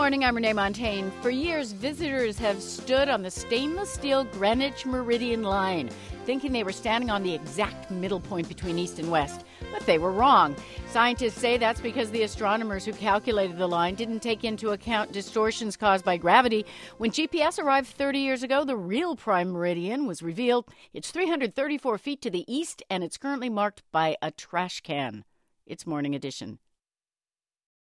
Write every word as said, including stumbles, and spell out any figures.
morning, I'm Renee Montaigne. For years, visitors have stood on the stainless steel Greenwich Meridian line, thinking they were standing on the exact middle point between east and west. But they were wrong. Scientists say that's because the astronomers who calculated the line didn't take into account distortions caused by gravity. When G P S arrived thirty years ago, the real prime meridian was revealed. It's three hundred thirty-four feet to the east, and it's currently marked by a trash can. It's Morning Edition.